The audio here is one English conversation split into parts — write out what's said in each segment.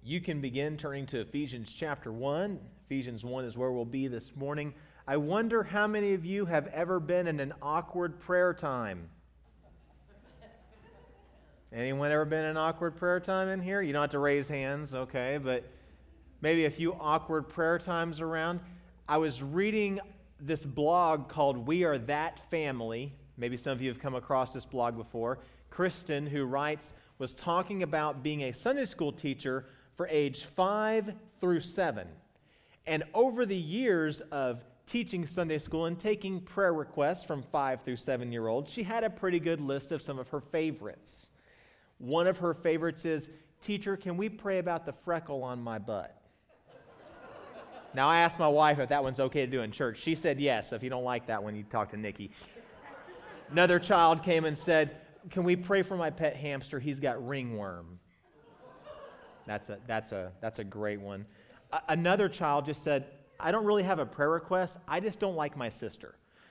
You can begin turning to Ephesians chapter 1. Ephesians 1 is where we'll be this morning. I wonder how many of you have ever been in an awkward prayer time? Anyone ever been in an awkward prayer time in here? You don't have to raise hands, okay, but maybe a few awkward prayer times around. I was reading this blog called We Are That Family. Maybe some of you have come across this blog before. Kristen, who writes, was talking about being a Sunday school teacher for age 5 through 7. And over the years of teaching Sunday school and taking prayer requests from 5 through 7-year-olds, she had a pretty good list of some of her favorites. One of her favorites is, "Teacher, can we pray about the freckle on my butt?" Now, I asked my wife if that one's okay to do in church. She said yes, so if you don't like that one, you talk to Nikki. Another child came and said, "Can we pray for my pet hamster? He's got ringworm." That's a great one. Another child just said, "I don't really have a prayer request. I just don't like my sister."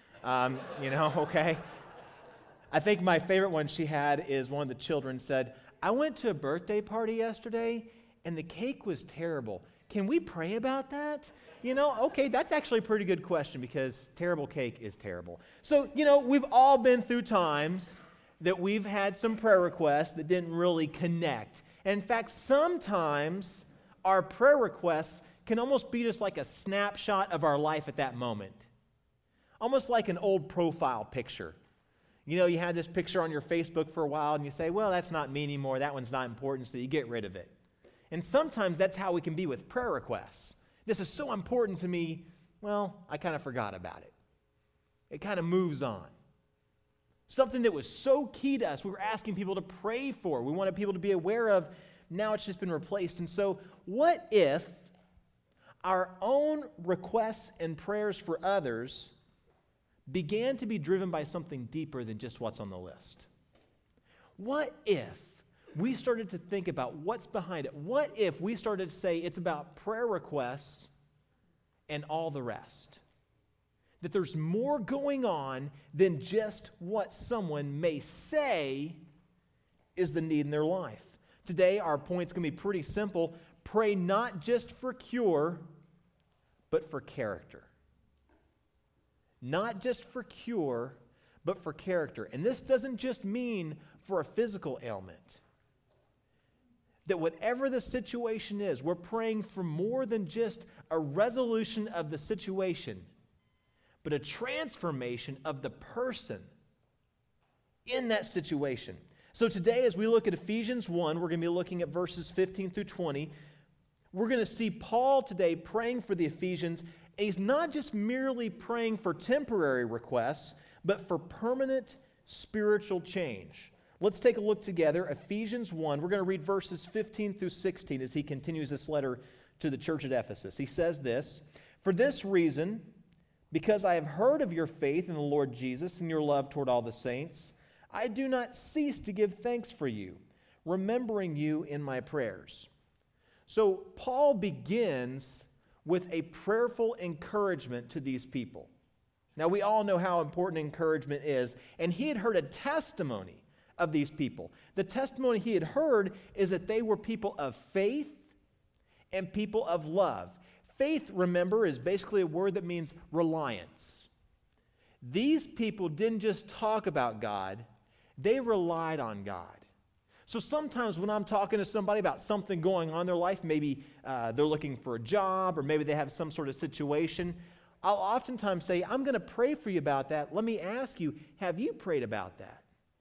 Okay? I think my favorite one she had is one of the children said, "I went to a birthday party yesterday, and the cake was terrible. Can we pray about that?" Okay, that's actually a pretty good question because terrible cake is terrible. So, we've all been through times that we've had some prayer requests that didn't really connect. And in fact, sometimes our prayer requests can almost be just like a snapshot of our life at that moment. Almost like an old profile picture. You had this picture on your Facebook for a while and you say, "Well, that's not me anymore. That one's not important," so you get rid of it. And sometimes that's how we can be with prayer requests. This is so important to me, well, I kind of forgot about it. It kind of moves on. Something that was so key to us, we were asking people to pray for, we wanted people to be aware of, now it's just been replaced. And so what if our own requests and prayers for others began to be driven by something deeper than just what's on the list? What if we started to think about what's behind it? What if we started to say it's about prayer requests and all the rest? That there's more going on than just what someone may say is the need in their life. Today, our point's going to be pretty simple. Pray not just for cure, but for character. Not just for cure, but for character. And this doesn't just mean for a physical ailment. That whatever the situation is, we're praying for more than just a resolution of the situation, but a transformation of the person in that situation. So today, as we look at Ephesians 1, we're going to be looking at verses 15 through 20. We're going to see Paul today praying for the Ephesians. And he's not just merely praying for temporary requests, but for permanent spiritual change. Let's take a look together. Ephesians 1, we're going to read verses 15 through 16 as he continues this letter to the church at Ephesus. He says this, "For this reason, because I have heard of your faith in the Lord Jesus and your love toward all the saints, I do not cease to give thanks for you, remembering you in my prayers." So Paul begins with a prayerful encouragement to these people. Now, we all know how important encouragement is, and he had heard a testimony of these people. The testimony he had heard is that they were people of faith and people of love. Faith, remember, is basically a word that means reliance. These people didn't just talk about God, they relied on God. So sometimes when I'm talking to somebody about something going on in their life, maybe they're looking for a job or maybe they have some sort of situation, I'll oftentimes say, "I'm going to pray for you about that. Let me ask you, have you prayed about that?"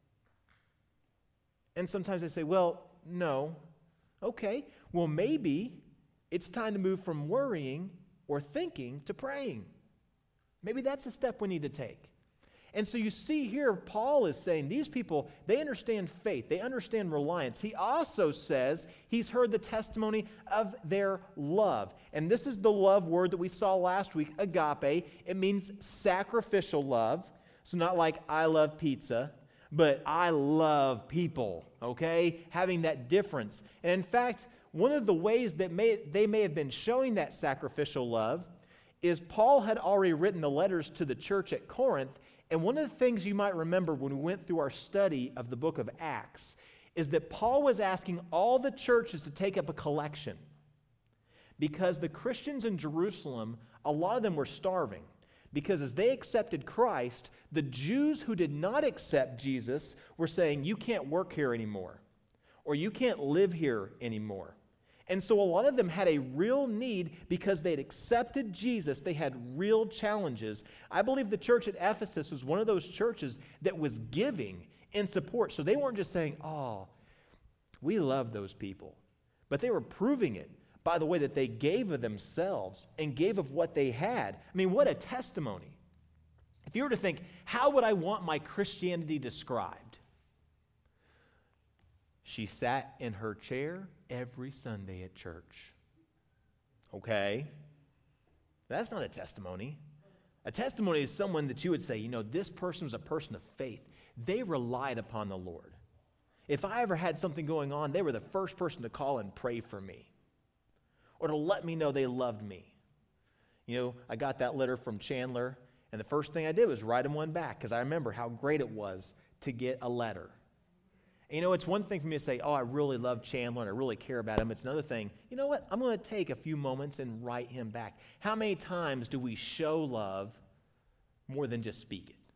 And sometimes they say, "Well, no." Okay, well maybe it's time to move from worrying or thinking to praying. Maybe that's a step we need to take. And so you see here, Paul is saying these people, they understand faith. They understand reliance. He also says he's heard the testimony of their love. And this is the love word that we saw last week, agape. It means sacrificial love. So not like I love pizza, but I love people, okay? Having that difference. And in fact, one of the ways that they may have been showing that sacrificial love is Paul had already written the letters to the church at Corinth. And one of the things you might remember when we went through our study of the book of Acts is that Paul was asking all the churches to take up a collection because the Christians in Jerusalem, a lot of them were starving. Because as they accepted Christ, the Jews who did not accept Jesus were saying, you can't work here anymore, or you can't live here anymore. And so a lot of them had a real need because they had accepted Jesus. They had real challenges. I believe the church at Ephesus was one of those churches that was giving in support. So they weren't just saying, oh, we love those people. But they were proving it by the way that they gave of themselves and gave of what they had. I mean, what a testimony. If you were to think, how would I want my Christianity described? She sat in her chair every Sunday at church. Okay, that's not a testimony. A testimony is someone that you would say, this person was a person of faith. They relied upon the Lord. If I ever had something going on, they were the first person to call and pray for me, or to let me know they loved me. I got that letter from Chandler, and the first thing I did was write him one back because I remember how great it was to get a letter. And it's one thing for me to say, oh, I really love Chandler and I really care about him. It's another thing, you know what? I'm going to take a few moments and write him back. How many times do we show love more than just speak it?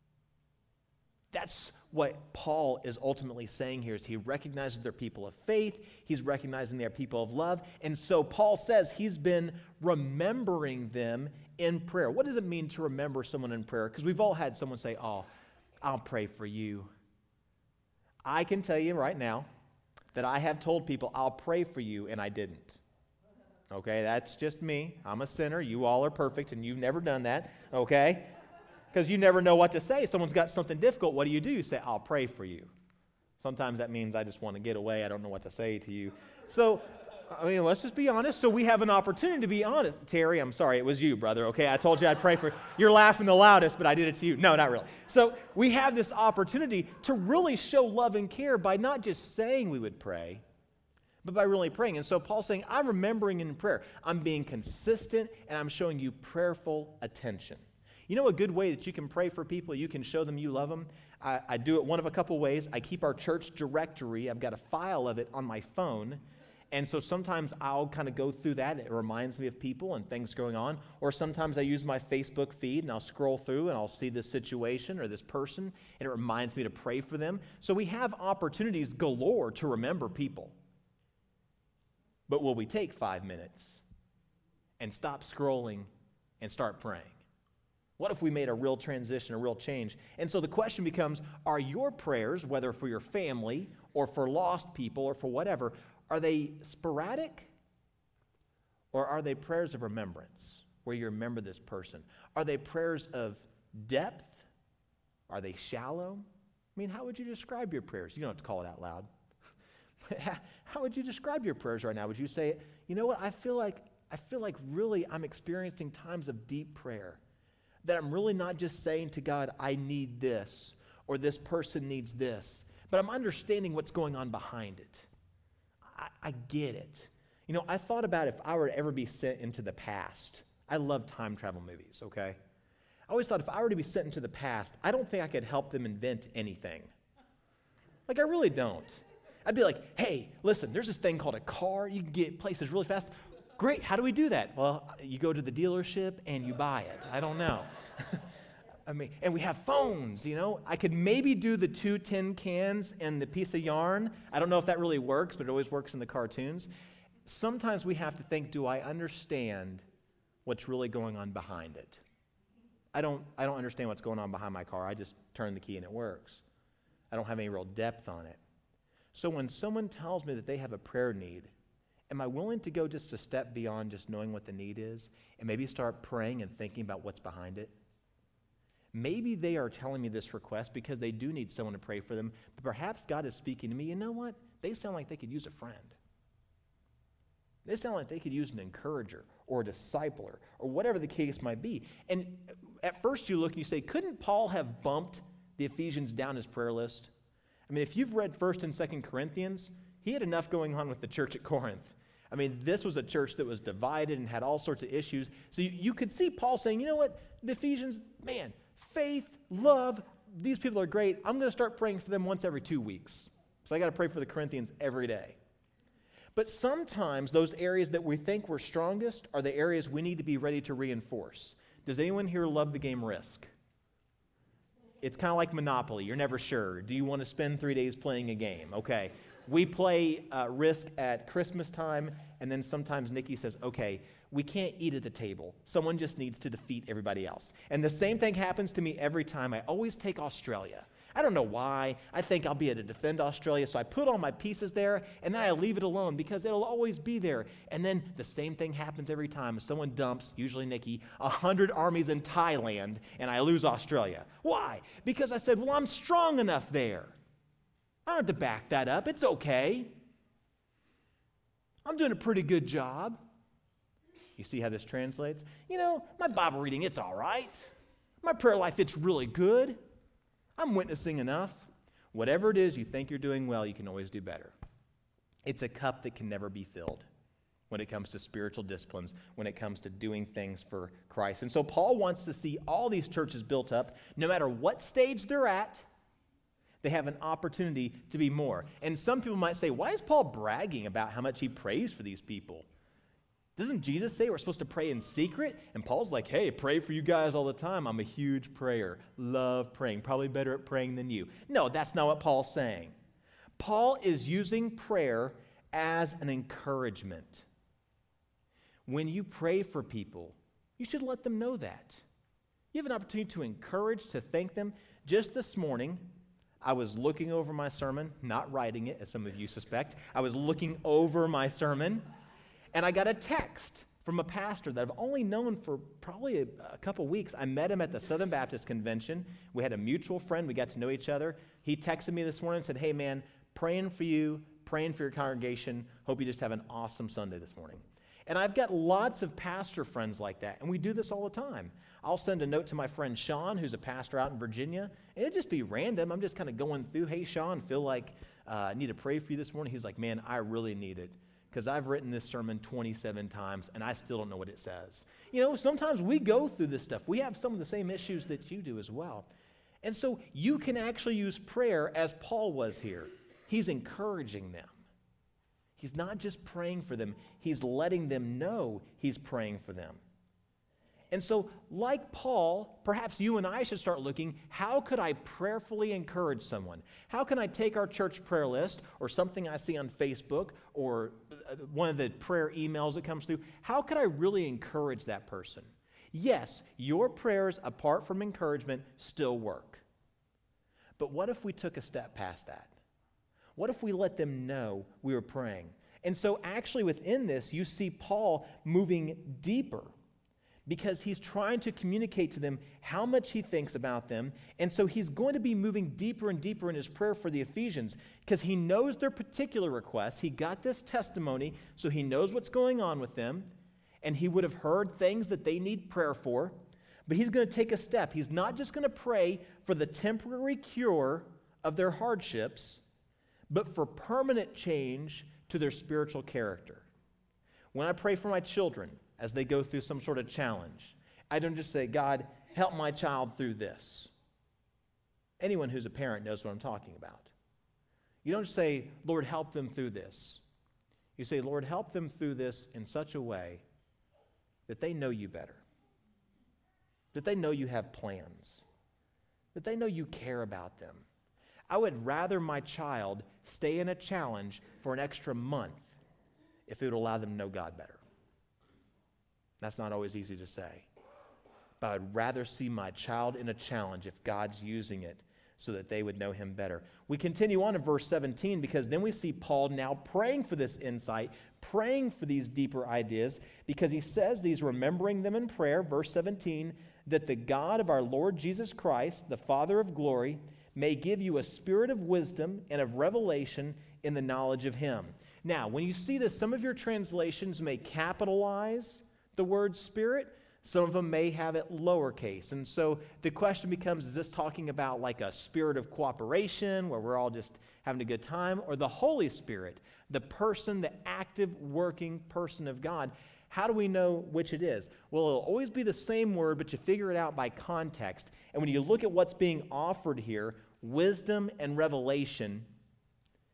That's what Paul is ultimately saying here is he recognizes they're people of faith. He's recognizing they're people of love. And so Paul says he's been remembering them in prayer. What does it mean to remember someone in prayer? Because we've all had someone say, oh, I'll pray for you. I can tell you right now that I have told people, I'll pray for you, and I didn't. Okay, that's just me. I'm a sinner. You all are perfect, and you've never done that, okay? Because you never know what to say. Someone's got something difficult. What do? You say, I'll pray for you. Sometimes that means I just want to get away. I don't know what to say to you. So, let's just be honest. So we have an opportunity to be honest. Terry, I'm sorry. It was you, brother, okay? I told you I'd pray for you. You're laughing the loudest, but I did it to you. No, not really. So we have this opportunity to really show love and care by not just saying we would pray, but by really praying. And so Paul's saying, I'm remembering in prayer. I'm being consistent, and I'm showing you prayerful attention. A good way that you can pray for people, you can show them you love them. I do it one of a couple ways. I keep our church directory. I've got a file of it on my phone. And so sometimes I'll kind of go through that. It reminds me of people and things going on. Or sometimes I use my Facebook feed and I'll scroll through and I'll see this situation or this person, and it reminds me to pray for them. So we have opportunities galore to remember people. But will we take 5 minutes and stop scrolling and start praying? What if we made a real transition, a real change? And so the question becomes, are your prayers, whether for your family or for lost people or for whatever, are they sporadic, or are they prayers of remembrance, where you remember this person? Are they prayers of depth? Are they shallow? How would you describe your prayers? You don't have to call it out loud. How would you describe your prayers right now? Would you say, you know what, I feel like really I'm experiencing times of deep prayer, that I'm really not just saying to God, I need this, or this person needs this, but I'm understanding what's going on behind it. I get it. I thought about if I were to ever be sent into the past. I love time travel movies, okay? I always thought if I were to be sent into the past, I don't think I could help them invent anything. I really don't. I'd be like, hey, listen, there's this thing called a car. You can get places really fast. Great, how do we do that? Well, you go to the dealership and you buy it. I don't know. And we have phones, I could maybe do the 2 tin cans and the piece of yarn. I don't know if that really works, but it always works in the cartoons. Sometimes we have to think, do I understand what's really going on behind it? I don't understand what's going on behind my car. I just turn the key and it works. I don't have any real depth on it. So when someone tells me that they have a prayer need, am I willing to go just a step beyond just knowing what the need is and maybe start praying and thinking about what's behind it? Maybe they are telling me this request because they do need someone to pray for them, but perhaps God is speaking to me. You know what? They sound like they could use a friend. They sound like they could use an encourager or a discipler or whatever the case might be. And at first you look and you say, couldn't Paul have bumped the Ephesians down his prayer list? If you've read 1 and 2 Corinthians, he had enough going on with the church at Corinth. This was a church that was divided and had all sorts of issues. So you could see Paul saying, you know what? The Ephesians, faith, love, these people are great. I'm going to start praying for them once every 2 weeks. So I got to pray for the Corinthians every day. But sometimes those areas that we think we're strongest are the areas we need to be ready to reinforce. Does anyone here love the game Risk? It's kind of like Monopoly. You're never sure. Do you want to spend 3 days playing a game? Okay. We play Risk at Christmas time, and then sometimes Nikki says, okay, we can't eat at the table. Someone just needs to defeat everybody else. And the same thing happens to me every time. I always take Australia. I don't know why. I think I'll be able to defend Australia, so I put all my pieces there, and then I leave it alone because it'll always be there. And then the same thing happens every time. Someone dumps, usually Nikki, 100 armies in Thailand, and I lose Australia. Why? Because I said, well, I'm strong enough there. I don't have to back that up. It's okay. I'm doing a pretty good job. You see how this translates? You know, my Bible reading, it's all right. My prayer life, it's really good. I'm witnessing enough. Whatever it is you think you're doing well, you can always do better. It's a cup that can never be filled when it comes to spiritual disciplines, when it comes to doing things for Christ. And so Paul wants to see all these churches built up, no matter what stage they're at, they have an opportunity to be more. And some people might say, why is Paul bragging about how much he prays for these people? Doesn't Jesus say we're supposed to pray in secret? And Paul's like, hey, pray for you guys all the time. I'm a huge prayer. Love praying. Probably better at praying than you. No, that's not what Paul's saying. Paul is using prayer as an encouragement. When you pray for people, you should let them know that. You have an opportunity to encourage, to thank them. Just this morning, I was looking over my sermon, not writing it, as some of you suspect. I was looking over my sermon, and I got a text from a pastor that I've only known for probably a couple weeks. I met him at the Southern Baptist Convention. We had a mutual friend. We got to know each other. He texted me this morning and said, hey, man, praying for you, praying for your congregation. Hope you just have an awesome Sunday this morning. And I've got lots of pastor friends like that, and we do this all the time. I'll send a note to my friend Sean, who's a pastor out in Virginia, and it'd just be random. I'm just kind of going through, hey, Sean, feel like I need to pray for you this morning. He's like, man, I really need it because I've written this sermon 27 times, and I still don't know what it says. You know, sometimes we go through this stuff. We have some of the same issues that you do as well. And so you can actually use prayer as Paul was here. He's encouraging them. He's not just praying for them, he's letting them know he's praying for them. And so, like Paul, perhaps you and I should start looking, how could I prayerfully encourage someone? How can I take our church prayer list or something I see on Facebook or one of the prayer emails that comes through? How could I really encourage that person? Yes, your prayers apart from encouragement still work. But what if we took a step past that? What if we let them know we were praying? And so actually within this, you see Paul moving deeper because he's trying to communicate to them how much he thinks about them. And so he's going to be moving deeper and deeper in his prayer for the Ephesians because he knows their particular requests. He got this testimony, so he knows what's going on with them, and he would have heard things that they need prayer for. But he's going to take a step. He's not just going to pray for the temporary cure of their hardships, but for permanent change to their spiritual character. When I pray for my children as they go through some sort of challenge, I don't just say, God, help my child through this. Anyone who's a parent knows what I'm talking about. You don't say, Lord, help them through this. You say, Lord, help them through this in such a way that they know you better, that they know you have plans, that they know you care about them. I would rather my child stay in a challenge for an extra month if it would allow them to know God better. That's not always easy to say. But I'd rather see my child in a challenge if God's using it so that they would know him better. We continue on in verse 17 because then we see Paul now praying for this insight, praying for these deeper ideas, because he says these, remembering them in prayer, verse 17, that the God of our Lord Jesus Christ, the Father of glory, may give you a spirit of wisdom and of revelation in the knowledge of him. Now, when you see this, some of your translations may capitalize the word spirit. Some of them may have it lowercase. And so the question becomes, is this talking about like a spirit of cooperation where we're all just having a good time? Or the Holy Spirit, the person, the active working person of God? How do we know which it is? Well, it'll always be the same word, but you figure it out by context. And when you look at what's being offered here, wisdom and revelation,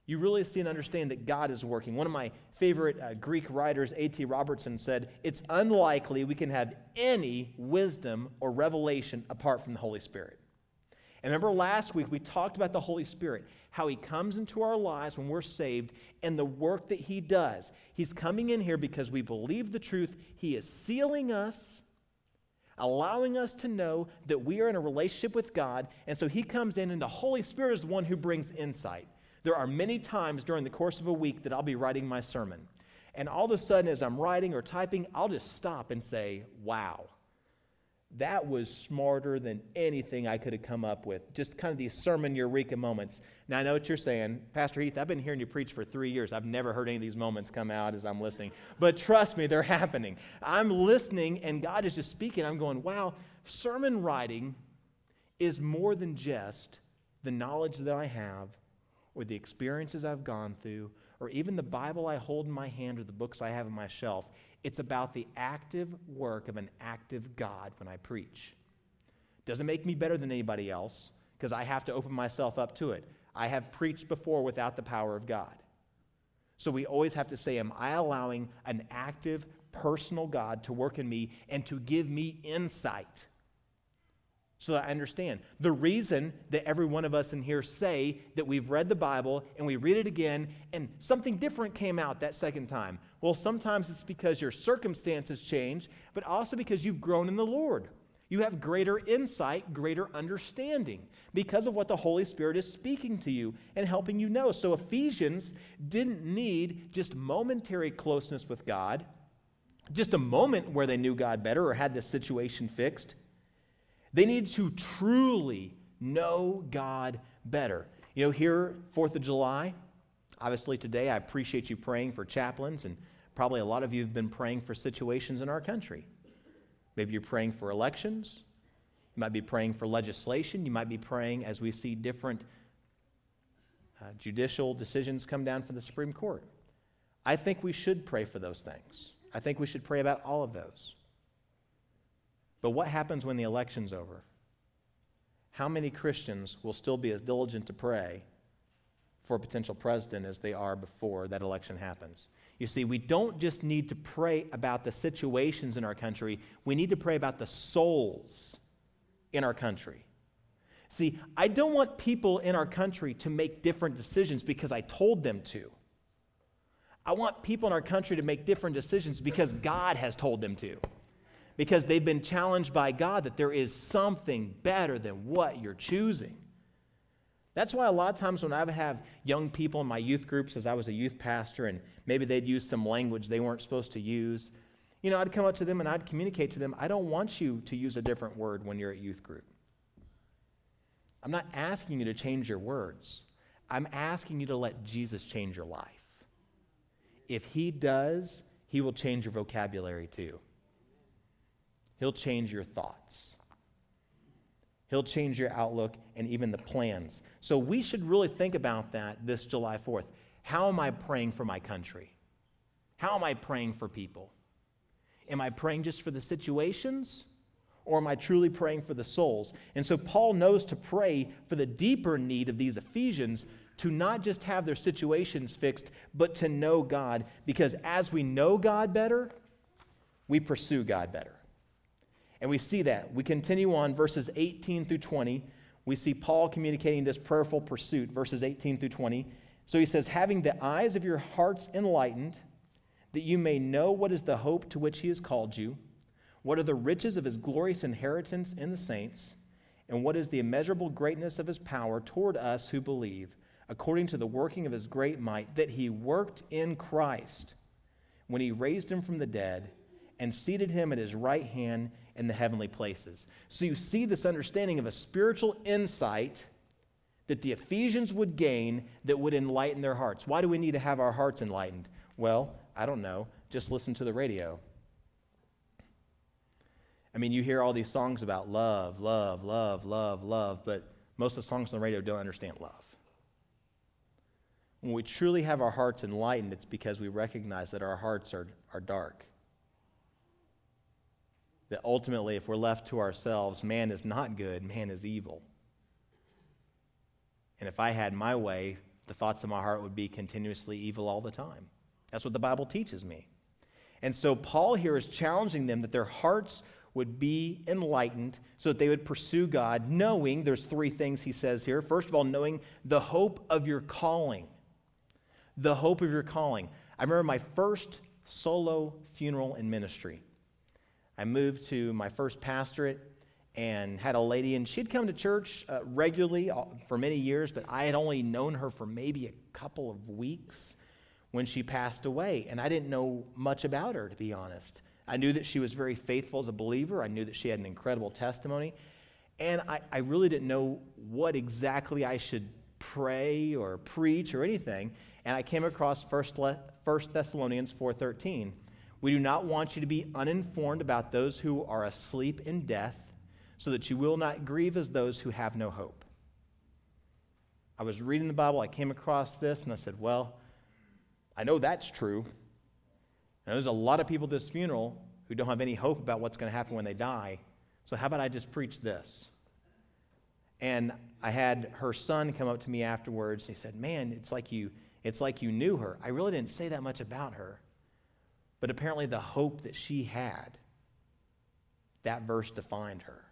you really see and understand that God is working. One of my favorite Greek writers, A.T. Robertson, said, it's unlikely we can have any wisdom or revelation apart from the Holy Spirit. And remember last week we talked about the Holy Spirit, how he comes into our lives when we're saved and the work that he does. He's coming in here because we believe the truth. He is sealing us, allowing us to know that we are in a relationship with God. And so he comes in, and the Holy Spirit is the one who brings insight. There are many times during the course of a week that I'll be writing my sermon. And all of a sudden, as I'm writing or typing, I'll just stop and say, wow, that was smarter than anything I could have come up with. Just kind of these sermon eureka moments. Now, I know what you're saying. Pastor Heath, I've been hearing you preach for 3 years. I've never heard any of these moments come out as I'm listening. But trust me, they're happening. I'm listening, and God is just speaking. I'm going, wow, sermon writing is more than just the knowledge that I have or the experiences I've gone through or even the Bible I hold in my hand or the books I have on my shelf. It's about the active work of an active God when I preach. Doesn't make me better than anybody else because I have to open myself up to it. I have preached before without the power of God. So we always have to say, am I allowing an active, personal God to work in me and to give me insight so that I understand? The reason that every one of us in here say that we've read the Bible and we read it again and something different came out that second time. Well, sometimes it's because your circumstances change, but also because you've grown in the Lord. You have greater insight, greater understanding because of what the Holy Spirit is speaking to you and helping you know. So Ephesians didn't need just momentary closeness with God, just a moment where they knew God better or had the situation fixed. They need to truly know God better. You know, here, 4th of July, obviously today I appreciate you praying for chaplains, and probably a lot of you have been praying for situations in our country. Maybe you're praying for elections. You might be praying for legislation. You might be praying as we see different judicial decisions come down from the Supreme Court. I think we should pray for those things. I think we should pray about all of those. But what happens when the election's over? How many Christians will still be as diligent to pray for a potential president as they are before that election happens? You see, we don't just need to pray about the situations in our country. We need to pray about the souls in our country. See, I don't want people in our country to make different decisions because I told them to. I want people in our country to make different decisions because God has told them to. Because they've been challenged by God that there is something better than what you're choosing. That's why a lot of times when I would have young people in my youth groups as I was a youth pastor and maybe they'd use some language they weren't supposed to use, you know, I'd come up to them and I'd communicate to them, I don't want you to use a different word when you're at youth group. I'm not asking you to change your words. I'm asking you to let Jesus change your life. If he does, he will change your vocabulary too. He'll change your thoughts. He'll change your outlook and even the plans. So we should really think about that this July 4th. How am I praying for my country? How am I praying for people? Am I praying just for the situations? Or am I truly praying for the souls? And so Paul knows to pray for the deeper need of these Ephesians to not just have their situations fixed, but to know God. Because as we know God better, we pursue God better. And we see that. We continue on verses 18 through 20. We see Paul communicating this prayerful pursuit, verses 18 through 20. So he says, having the eyes of your hearts enlightened, that you may know what is the hope to which he has called you, what are the riches of his glorious inheritance in the saints, and what is the immeasurable greatness of his power toward us who believe, according to the working of his great might, that he worked in Christ when he raised him from the dead and seated him at his right hand in the heavenly places. So you see this understanding of a spiritual insight that the Ephesians would gain that would enlighten their hearts. Why do we need to have our hearts enlightened? Well, I don't know. Just listen to the radio. I mean, you hear all these songs about love, love, love, love, love, but most of the songs on the radio don't understand love. When we truly have our hearts enlightened, it's because we recognize that our hearts are dark. That ultimately, if we're left to ourselves, man is not good, man is evil. And if I had my way, the thoughts of my heart would be continuously evil all the time. That's what the Bible teaches me. And so Paul here is challenging them that their hearts would be enlightened so that they would pursue God, knowing, there's three things he says here. First of all, knowing the hope of your calling. The hope of your calling. I remember my first solo funeral in ministry. I moved to my first pastorate and had a lady, and she'd come to church regularly for many years, but I had only known her for maybe a couple of weeks when she passed away, and I didn't know much about her, to be honest. I knew that she was very faithful as a believer. I knew that she had an incredible testimony, and I really didn't know what exactly I should pray or preach or anything, and I came across 1 Thessalonians 4:13. We do not want you to be uninformed about those who are asleep in death, so that you will not grieve as those who have no hope. I was reading the Bible, I came across this, and I said, well, I know that's true. And there's a lot of people at this funeral who don't have any hope about what's going to happen when they die, so how about I just preach this? And I had her son come up to me afterwards, and he said, man, it's like you knew her. I really didn't say that much about her, but apparently the hope that she had, that verse defined her.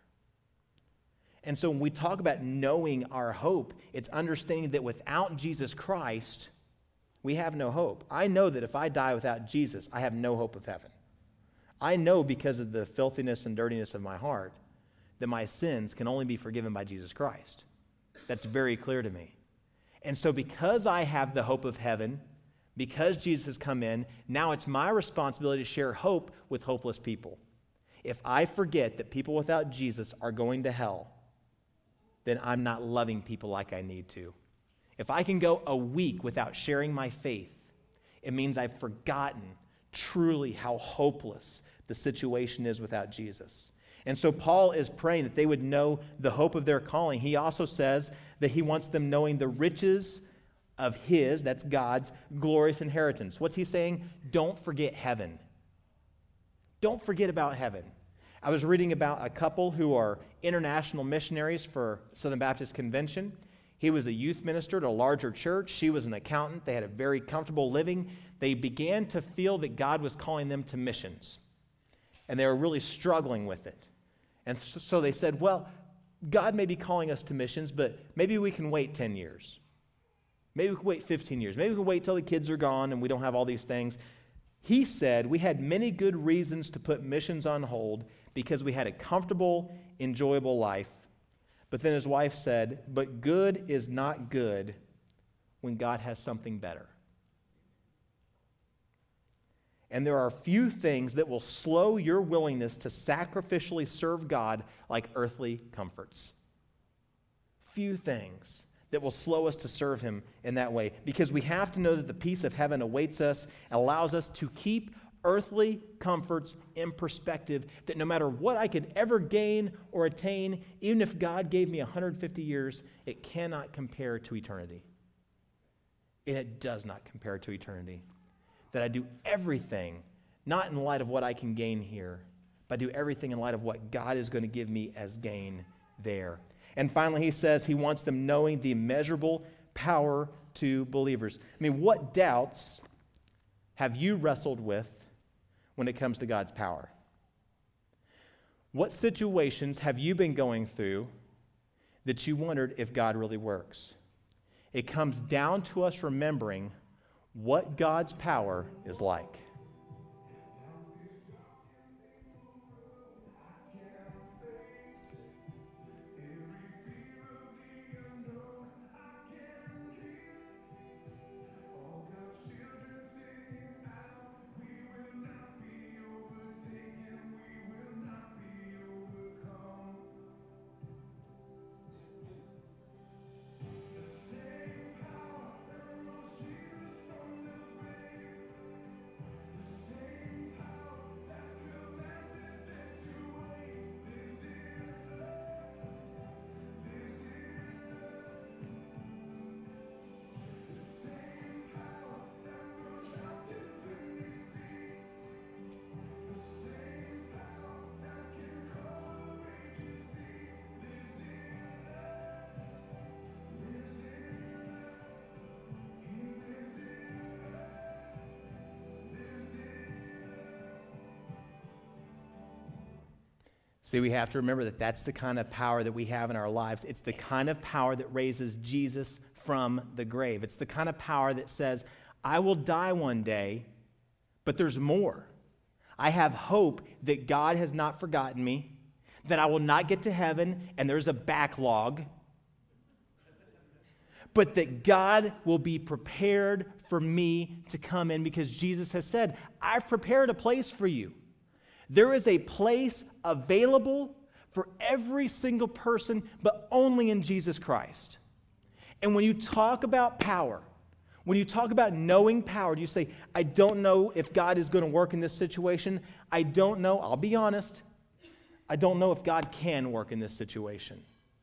And so when we talk about knowing our hope, it's understanding that without Jesus Christ, we have no hope. I know that if I die without Jesus, I have no hope of heaven. I know because of the filthiness and dirtiness of my heart that my sins can only be forgiven by Jesus Christ. That's very clear to me. And so because I have the hope of heaven, because Jesus has come in, now it's my responsibility to share hope with hopeless people. If I forget that people without Jesus are going to hell, then I'm not loving people like I need to. If I can go a week without sharing my faith, it means I've forgotten truly how hopeless the situation is without Jesus. And so Paul is praying that they would know the hope of their calling. He also says that he wants them knowing the riches of his, that's God's, glorious inheritance. What's he saying? Don't forget heaven. Don't forget about heaven. I was reading about a couple who are international missionaries for Southern Baptist Convention. He was a youth minister at a larger church. She was an accountant. They had a very comfortable living. They began to feel that God was calling them to missions, and they were really struggling with it. And so they said, well, God may be calling us to missions, but maybe we can wait 10 years. Maybe we can wait 15 years. Maybe we can wait till the kids are gone and we don't have all these things. He said we had many good reasons to put missions on hold because we had a comfortable, enjoyable life. But then his wife said, but good is not good when God has something better. And there are few things that will slow your willingness to sacrificially serve God like earthly comforts. Few things that will slow us to serve him in that way, because we have to know that the peace of heaven awaits us and allows us to keep earthly comforts in perspective, that no matter what I could ever gain or attain, even if God gave me 150 years, it cannot compare to eternity. And it does not compare to eternity. That I do everything, not in light of what I can gain here, but I do everything in light of what God is going to give me as gain there. And finally, he says he wants them knowing the immeasurable power to believers. I mean, what doubts have you wrestled with when it comes to God's power? What situations have you been going through that you wondered if God really works? It comes down to us remembering what God's power is like. See, we have to remember that that's the kind of power that we have in our lives. It's the kind of power that raises Jesus from the grave. It's the kind of power that says, I will die one day, but there's more. I have hope that God has not forgotten me, that I will not get to heaven and there's a backlog, but that God will be prepared for me to come in because Jesus has said, I've prepared a place for you. There is a place available for every single person, but only in Jesus Christ. And when you talk about power, when you talk about knowing power, do you say, I don't know if God is going to work in this situation? I don't know. I'll be honest. I don't know if God can work in this situation.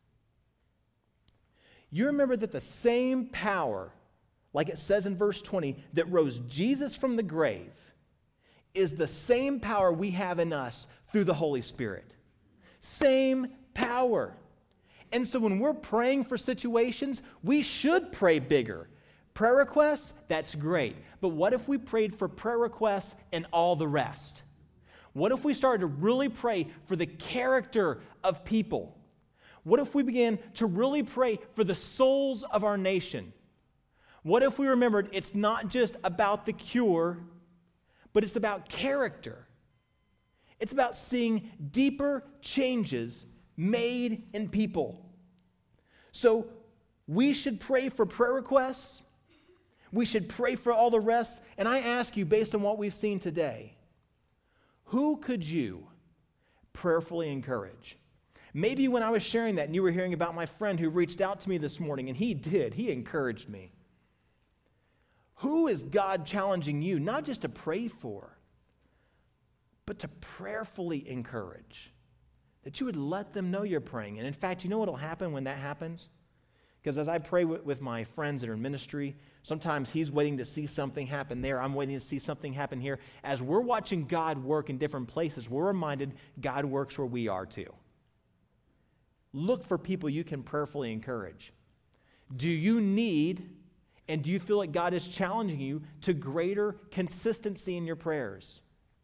You remember that the same power, like it says in verse 20, that rose Jesus from the grave, is the same power we have in us through the Holy Spirit. Same power. And so when we're praying for situations, we should pray bigger. Prayer requests, that's great. But what if we prayed for prayer requests and all the rest? What if we started to really pray for the character of people? What if we began to really pray for the souls of our nation? What if we remembered it's not just about the cure, but it's about character. It's about seeing deeper changes made in people. So we should pray for prayer requests. We should pray for all the rest. And I ask you, based on what we've seen today, who could you prayerfully encourage? Maybe when I was sharing that and you were hearing about my friend who reached out to me this morning, and he encouraged me. Who is God challenging you, not just to pray for, but to prayerfully encourage? That you would let them know you're praying. And in fact, you know what will happen when that happens? Because as I pray with my friends that are in ministry, sometimes he's waiting to see something happen there. I'm waiting to see something happen here. As we're watching God work in different places, we're reminded God works where we are too. Look for people you can prayerfully encourage. Do you need and do you feel like God is challenging you to greater consistency in your prayers?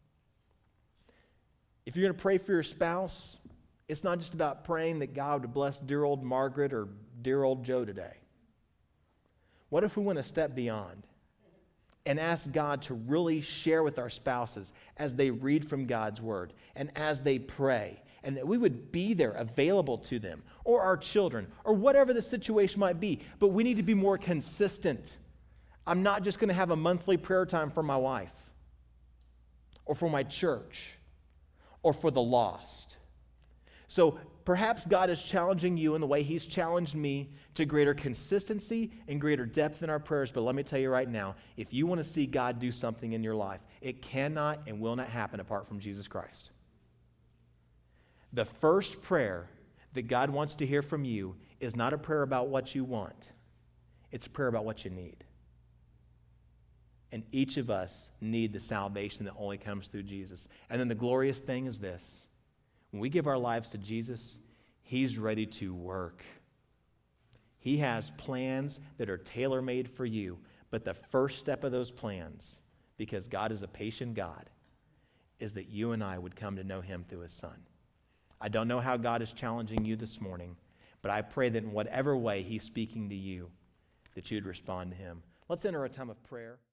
If you're going to pray for your spouse, it's not just about praying that God would bless dear old Margaret or dear old Joe today. What if we went a step beyond and asked God to really share with our spouses as they read from God's word and as they pray, and that we would be there available to them or our children or whatever the situation might be, but we need to be more consistent. I'm not just going to have a monthly prayer time for my wife or for my church or for the lost. So perhaps God is challenging you in the way he's challenged me to greater consistency and greater depth in our prayers. But let me tell you right now, if you want to see God do something in your life, it cannot and will not happen apart from Jesus Christ. The first prayer that God wants to hear from you is not a prayer about what you want. It's a prayer about what you need. And each of us need the salvation that only comes through Jesus. And then the glorious thing is this. When we give our lives to Jesus, he's ready to work. He has plans that are tailor-made for you. But the first step of those plans, because God is a patient God, is that you and I would come to know him through his Son. I don't know how God is challenging you this morning, but I pray that in whatever way he's speaking to you, that you'd respond to him. Let's enter a time of prayer.